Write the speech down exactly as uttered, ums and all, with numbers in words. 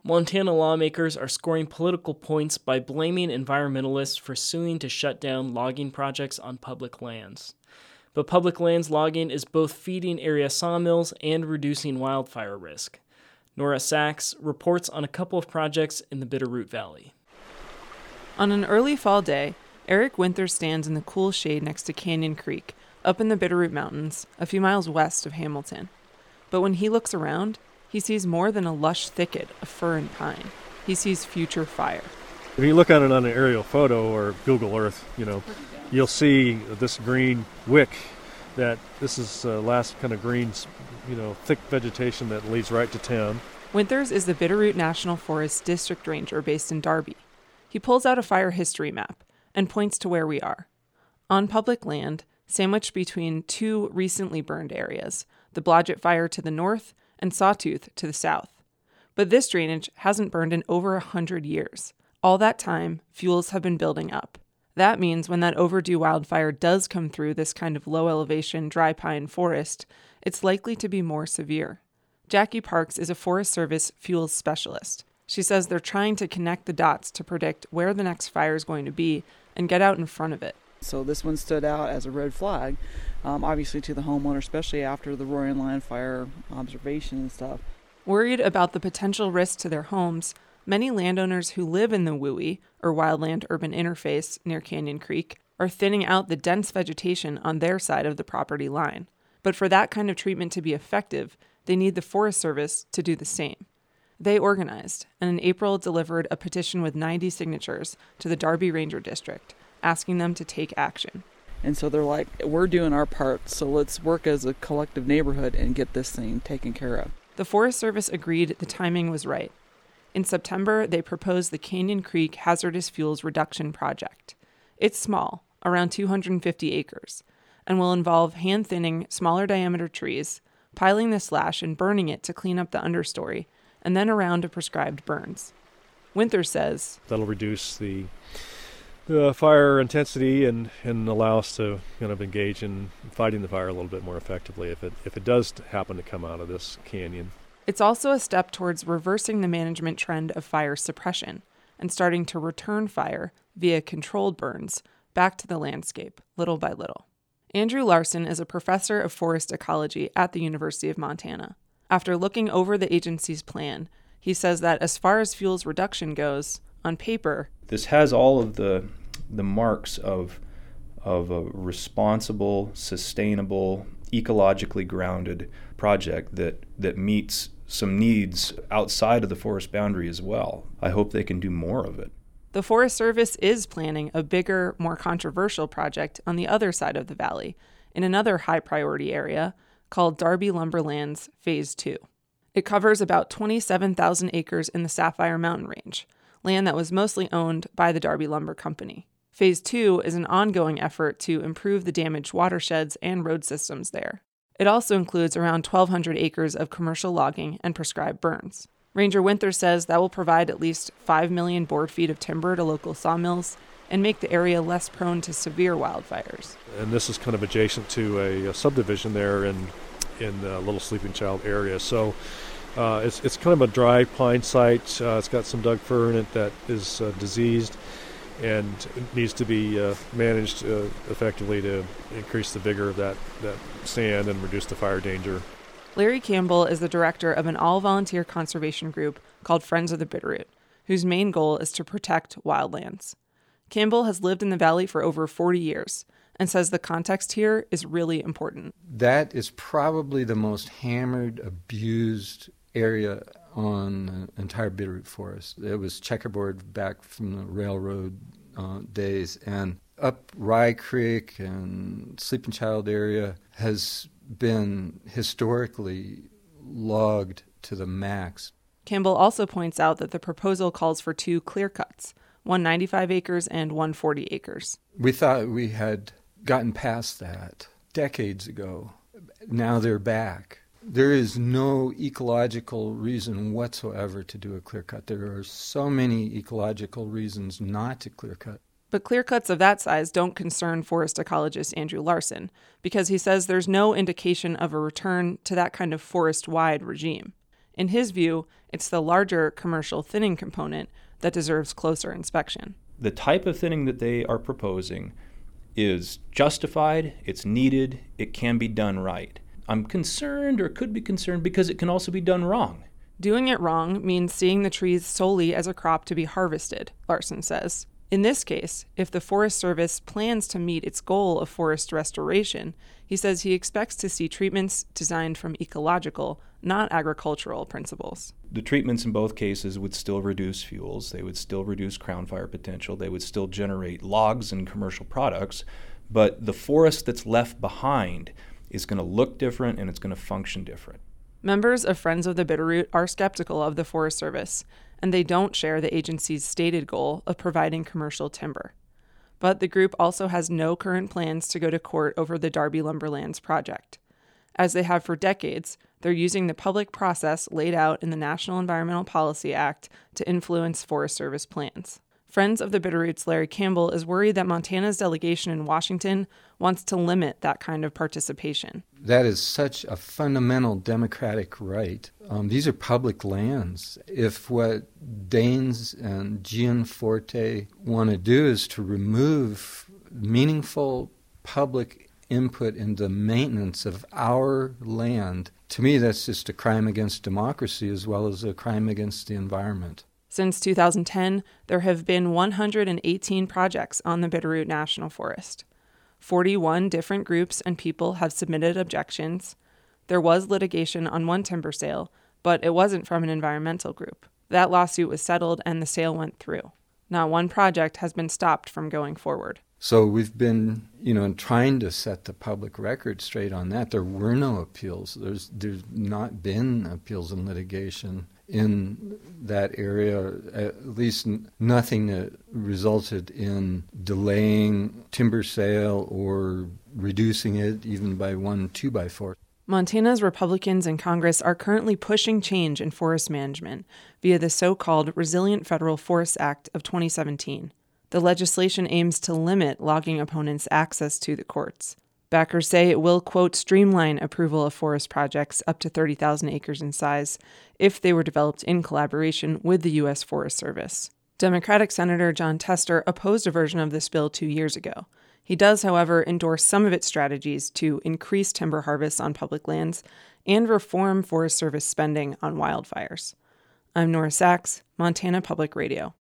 Montana lawmakers are scoring political points by blaming environmentalists for suing to shut down logging projects on public lands. But public lands logging is both feeding area sawmills and reducing wildfire risk. Nora Sachs reports on a couple of projects in the Bitterroot Valley. On an early fall day, Eric Winther stands in the cool shade next to Canyon Creek, up in the Bitterroot Mountains, a few miles west of Hamilton. But when he looks around, he sees more than a lush thicket of fir and pine. He sees future fire. If you look at it on an aerial photo or Google Earth, you know, you'll see this green wick. That this is uh, last kind of green, you know, thick vegetation that leads right to town. Winters is the Bitterroot National Forest District Ranger based in Darby. He pulls out a fire history map and points to where we are. On public land, sandwiched between two recently burned areas, the Blodgett Fire to the north and Sawtooth to the south. But this drainage hasn't burned in over a hundred years. All that time, fuels have been building up. That means when that overdue wildfire does come through this kind of low-elevation dry pine forest, it's likely to be more severe. Jackie Parks is a Forest Service fuels specialist. She says they're trying to connect the dots to predict where the next fire is going to be and get out in front of it. So this one stood out as a red flag, um, obviously to the homeowner, especially after the Roaring Lion fire observation and stuff. Worried about the potential risk to their homes, many landowners who live in the W U I, or wildland-urban interface near Canyon Creek, are thinning out the dense vegetation on their side of the property line. But for that kind of treatment to be effective, they need the Forest Service to do the same. They organized, and in April delivered a petition with ninety signatures to the Darby Ranger District, asking them to take action. And so they're like, we're doing our part, so let's work as a collective neighborhood and get this thing taken care of. The Forest Service agreed the timing was right. In September, they proposed the Canyon Creek Hazardous Fuels Reduction Project. It's small, around two hundred fifty acres, and will involve hand-thinning smaller diameter trees, piling the slash and burning it to clean up the understory, and then a round of prescribed burns. Winther says, that'll reduce the, the fire intensity and, and allow us to kind of engage in fighting the fire a little bit more effectively if it if it does happen to come out of this canyon. It's also a step towards reversing the management trend of fire suppression and starting to return fire via controlled burns back to the landscape, little by little. Andrew Larson is a professor of forest ecology at the University of Montana. After looking over the agency's plan, he says that as far as fuels reduction goes, on paper, this has all of the the marks of of a responsible, sustainable, ecologically grounded project that that meets some needs outside of the forest boundary as well. I hope they can do more of it. The Forest Service is planning a bigger, more controversial project on the other side of the valley, in another high-priority area called Darby Lumberlands Phase two. It covers about twenty-seven thousand acres in the Sapphire Mountain Range, land that was mostly owned by the Darby Lumber Company. Phase two is an ongoing effort to improve the damaged watersheds and road systems there. It also includes around twelve hundred acres of commercial logging and prescribed burns. Ranger Winther says that will provide at least five million board feet of timber to local sawmills and make the area less prone to severe wildfires. And this is kind of adjacent to a, a subdivision there in in the Little Sleeping Child area. So uh, it's it's kind of a dry pine site. Uh, it's got some Doug fir in it that is uh, diseased and needs to be uh, managed uh, effectively to increase the vigor of that, that stand and reduce the fire danger. Larry Campbell is the director of an all-volunteer conservation group called Friends of the Bitterroot, whose main goal is to protect wildlands. Campbell has lived in the valley for over forty years and says the context here is really important. That is probably the most hammered, abused area on the entire Bitterroot Forest. It was checkerboard back from the railroad uh, days, and up Rye Creek and Sleeping Child area has been historically logged to the max. Campbell also points out that the proposal calls for two clear cuts, one ninety-five acres and one forty acres. We thought we had gotten past that decades ago. Now they're back. There is no ecological reason whatsoever to do a clear cut. There are so many ecological reasons not to clear cut. But clear cuts of that size don't concern forest ecologist Andrew Larson, because he says there's no indication of a return to that kind of forest-wide regime. In his view, it's the larger commercial thinning component that deserves closer inspection. The type of thinning that they are proposing is justified, it's needed, it can be done right. I'm concerned, or could be concerned, because it can also be done wrong. Doing it wrong means seeing the trees solely as a crop to be harvested, Larson says. In this case, if the Forest Service plans to meet its goal of forest restoration, he says he expects to see treatments designed from ecological, not agricultural principles. The treatments in both cases would still reduce fuels, they would still reduce crown fire potential, they would still generate logs and commercial products, but the forest that's left behind is going to look different and it's going to function different. Members of Friends of the Bitterroot are skeptical of the Forest Service, and they don't share the agency's stated goal of providing commercial timber. But the group also has no current plans to go to court over the Darby Lumberlands project. As they have for decades, they're using the public process laid out in the National Environmental Policy Act to influence Forest Service plans. Friends of the Bitterroot's Larry Campbell is worried that Montana's delegation in Washington wants to limit that kind of participation. That is such a fundamental democratic right. Um, these are public lands. If what Daines and Gianforte want to do is to remove meaningful public input in the maintenance of our land, to me that's just a crime against democracy as well as a crime against the environment. Since two thousand ten, there have been one hundred eighteen projects on the Bitterroot National Forest. forty-one different groups and people have submitted objections. There was litigation on one timber sale, but it wasn't from an environmental group. That lawsuit was settled and the sale went through. Not one project has been stopped from going forward. So we've been, you know, trying to set the public record straight on that. There were no appeals. There's there's not been appeals and litigation in that area, at least n- nothing that resulted in delaying timber sale or reducing it even by one two by four. Montana's Republicans in Congress are currently pushing change in forest management via the so-called Resilient Federal Forests Act of twenty seventeen. The legislation aims to limit logging opponents' access to the courts. Backers say it will, quote, streamline approval of forest projects up to thirty thousand acres in size if they were developed in collaboration with the U S Forest Service. Democratic Senator Jon Tester opposed a version of this bill two years ago. He does, however, endorse some of its strategies to increase timber harvests on public lands and reform Forest Service spending on wildfires. I'm Nora Sachs, Montana Public Radio.